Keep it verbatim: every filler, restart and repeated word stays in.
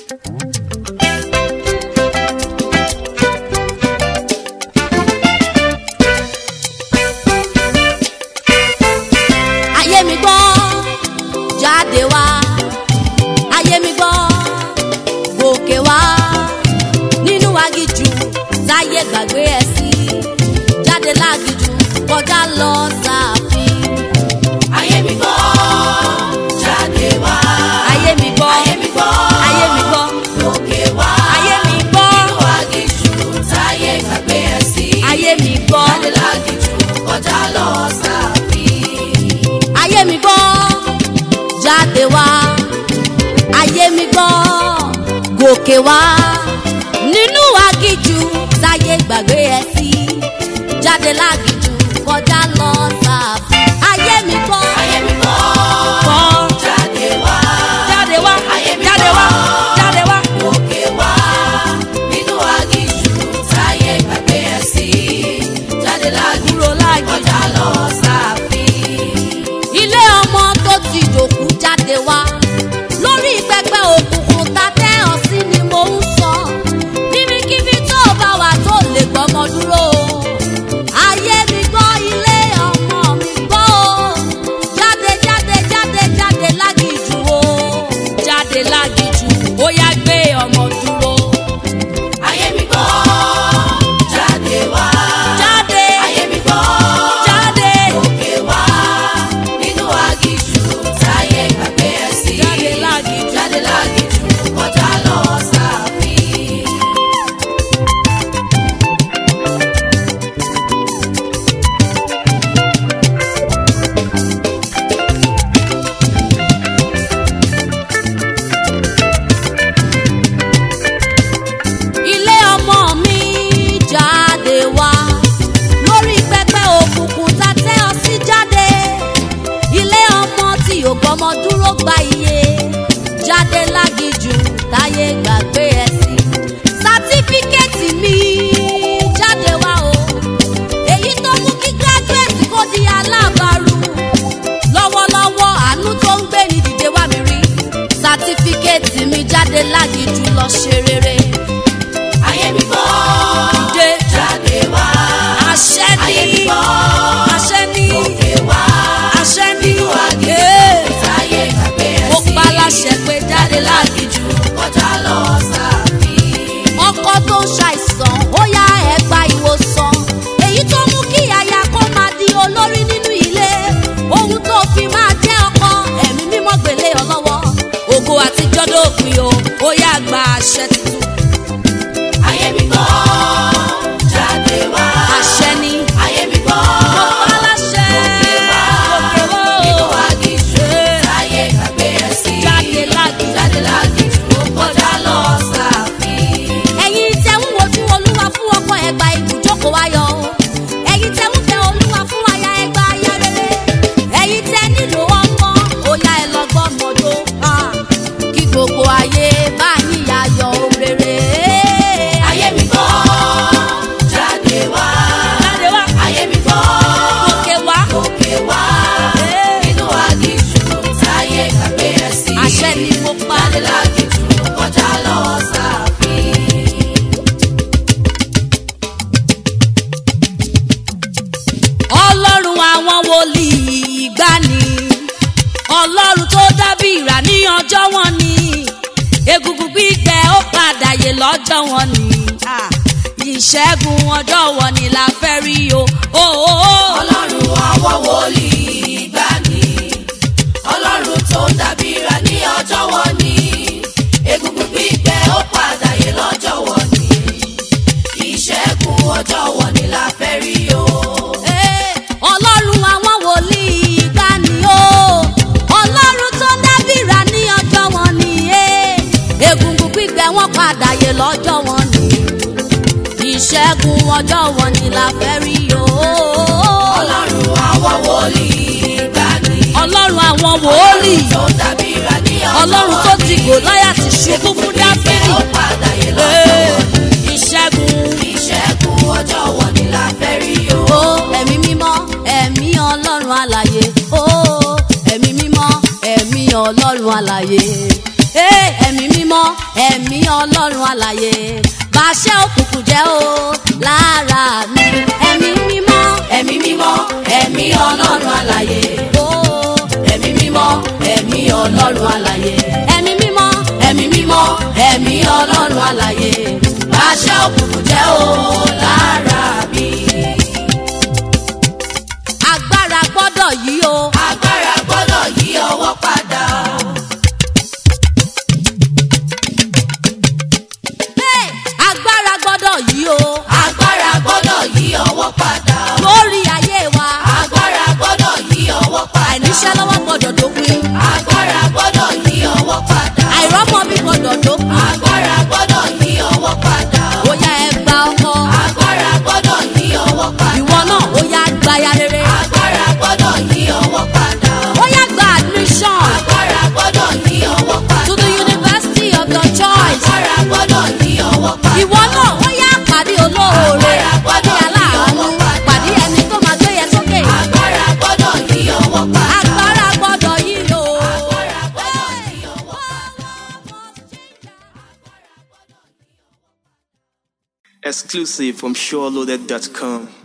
ayé mi gbọ́ jáde wá, ayé mi gbọ́ gòkè wá nínú aginjù táyé gbàgbé ẹ sí, jáde láginjù kọjá lọ sáàfin. ayé mi gbọ́ jáde wá, ayé mi gbọ́ ayé mi gbọ́ ayé mi gbọ́ gòkè wá, ayé mi gbọ́ nínú aginjù táyé gbàgbé ẹ sí, ayé mi gbọ́ jáde láginjù kọjá lọ sáàfin. ayé mi gbọ́ jáde wá, ayé mi gbọ́ gòkè wá nínú aginjù táyé gbàgbé ẹ sí, jáde láginjù kọjá lọ sáàfin. ayé mi gbọ́ ayé mi gbọ́ gbọ́ jáde wá, jáde wá ayé mi jáde wá gbọ́ jáde wá. gòkè wá nínú aginjù táyé gbàgbé ẹ sí, jáde láginjù Kúrò láginjù. kọjá lọ sáàfin. ilé ọmọ tó ti dòkú jáde wá, lórí pẹpẹ òkùnkùn tá tẹ́ ọ sí ni mò ń sọ, níbikíbi tó bá wà tó lè gbọ́mọ dúró. ayé mi gbọ́ ilé ọmọ mi gbọ́ o, jáde jáde jáde jáde láginjù o, jáde láginjù ó yá gbé ọmọ dúró. ayé mi gbọ́ jáde wá, jáde ayé mi gbọ́ jáde gòkè wá nínú aginjù táyé gbàgbé ẹ sí, jáde láginjù. jáde láginjù kọjá lọ sáàfin. ilé ọmọ mi jáde wá, lórí pẹpẹ òkùnkùn tá tẹ́ ọ sí jáde. ilé ọmọ tí ò gbọ́mọ dúró gba iye, jáde láginjù táyé gbàgbé ẹ sí. sátífíkẹ́ẹ̀tì mi jáde wá o, èyí tó mú kí gíráduwétì kó di alábàárù. lọ́wọ́lọ́wọ́ àánú tó ń gbé ní dìde wá mi rí, sátífíkẹ́ẹ̀tì mi jáde láginjù lọ ṣe rere. ayé mi gbọ́ Dé. jáde wá, àṣẹ ayé mi ní gbọ́ àṣẹ ní gòkè wá àṣẹ ní nínú aginjù ee, táyé gbàgbé ẹ ó sí, pa láṣẹ pé jáde láginjù. kọjá lọ sáàfin. ọkọ tó ń ṣàìsàn ó yá ẹ gba ìwòsàn, èyí tó mú kí aya kó máa di olórí nínú ilé, ohun tó fi máa jẹ́ ọkọ ẹ̀mí mímọ́ gbélé ọ lọ́wọ́. ògo àtijọ́ dópin o, ó yá gba àṣẹ tuntun. ayé mi gbọ́ jáde wá, àṣẹ ní ayé mi gbọ́ ó pa láṣẹ gòkè wá gòkè wá nínú o, aginjù táyé gbàgbé ẹ sí, jáde láginjù. jáde láginjù kọjá lọ sáàfin. ẹ̀yin tẹ́ ń wojú olúwa fún ọkọ ẹgbà ibùjókòó ayọ̀ o, ẹ̀yin tẹ́ ń bẹ olúwa fún aya ẹgbà aya rere, ẹ̀yin tẹ́ nílò ọmọ òyà ẹ lọ gbọ́mọdó, ah, kí gbogbo ayé bá yín yayọ̀ rere. ayé mi gbọ́ jáde wá, jáde wá ayé mi gbọ́ gòkè wá, gòkè wá Ee. nínú aginjù táyé gbàgbé ẹ sí, àṣẹ ni mo pa. jáde láginjù kọjá lọ sáàfin. ọlọ́run àwọn wòlíì ìgbàanì, ọlọ́run tó dábìrà ní ọjọ́ wọn ni, egungun gbígbẹ ó padà yè lọ́jọ́ wọn ni, ah, ìṣẹ́gun ọjọ́ wọn ni la fẹ́ rí o. Oh, oh, oh. ọlọ́run àwọn wòlíì ìgbàanì, ọlọ́run tó dábìrà ní ọjọ́ wọn ni, egungun gbígbẹ ó padà yè lọ́jọ́ wọn ni, ìṣẹ́gun ọjọ́ wọn ni la fẹ́ rí o. Eh, ọlọ́run àwọn wòlíì ìgbàanì o, ọlọ́run tó dábìrà ní ọjọ́ wọn ni, eh, egungun gbígbẹ wọn padà yè lọ́jọ́ wọn ni, ìṣẹ́gun ọjọ́ wọn ni la fẹ́ rí o. ọlọ́run àwọn wòlíì ìgbàanì, ọlọ́run àwọn wòlíì, tó dábìrà ní ọjọ́ ọlọ́run tó ti Gòláyátì ṣubú fún Dáfídì, ó padà yè lọ́jọ́ Eh, wọn ni, ìṣẹ́gun. ìṣẹ́gun ọjọ́ wọn ni la fẹ́ rí o. Ó ẹ̀mí mímọ́ ẹ̀mí ọlọ́run alààyè, ó ẹ̀mí mímọ́ ẹ̀mí ọlọ́run alààyè, Eh, ẹ̀mí mímọ́ ẹ̀mí ọlọ́run alààyè bàṣẹ òkùnkùn jẹ́ o lára mi. ẹ̀mí mímọ́ ẹ̀mí mímọ́ ẹ̀mí ọlọ́run alààyè. o ẹ̀mí mímọ́ ẹ̀mí ọlọ́run alààyè. ẹ̀mí mímọ́ ẹ̀mí mímọ́ ẹ̀mí ọlọ́run alààyè. bàṣẹ òkùnkùn jẹ́ o lára mi. agbára gbọ́dọ̀ yí o. agbára gbọ́dọ̀ yí ọwọ́ padà. Hey! agbára gbọ́dọ̀ yí o. agbára gbọ́dọ̀ yí ọwọ́ padà. lórí ayé wa. agbára gbọ́dọ̀ yí ọwọ́ padà. àìníṣẹ́ lọ́wọ́ gbọ́dọ̀ dópin. agbára gbọ́dọ̀ yí ọwọ́ padà. àìrọ́mọbí gbọ́dọ̀ dópin. agbára gbọ́dọ̀ yí ọwọ́ padà. ó yá ẹ gba ọkọ. agbára gbọ́dọ̀ yí ọwọ́ padà. ìwọ náà ó yá gba aya rere. agbára gbọ́dọ̀ yí ọwọ́ padà. ó yá gba admission agbára gbọ́dọ̀ yí ọwọ́ padà. to the university of your choice. agbára gbọ́dọ̀ yí ọwọ́ padà. ìwọ náà ó yá pàdé olóore. pàdé aláàánú. pàdé ẹni tó máa gbé yẹ sókè. agbára gbọ́dọ̀ yí ọwọ́ padà. agbára gbọ́dọ̀ yí o. agbára gbọ́dọ̀ yí ọwọ́ padà. Exclusive from SureLoaded dot com.